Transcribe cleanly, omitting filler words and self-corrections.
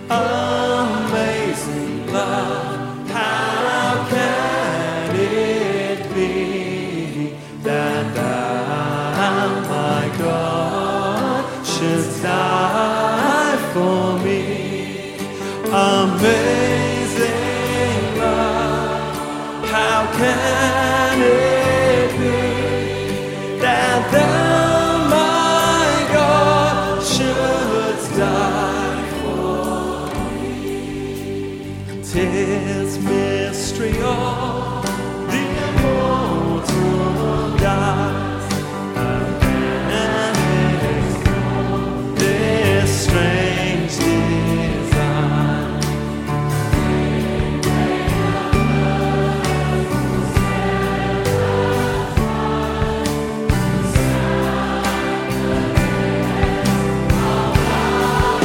Amazing love, how can it be that thou, my God, shouldst die for me? Amazing love, how can it be that thou, my God, shouldst die for me? 'Tis mystery all